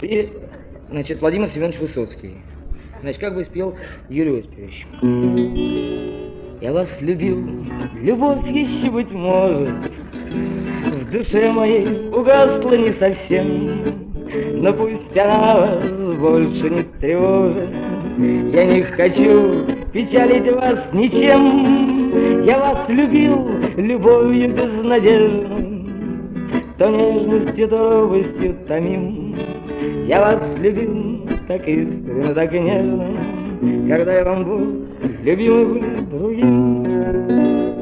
И, значит, Владимир Семенович Высоцкий. Значит, как бы спел Юрий Осипович. Я вас любил, любовь еще, быть может, в душе моей угасла не совсем, но пусть она вас больше не тревожит. Я не хочу печалить вас ничем. Я вас любил любовью безнадежной, то нежностью, то робостью томим. Я вас любил так искренне, так нежно, когда я вам был любимый другим.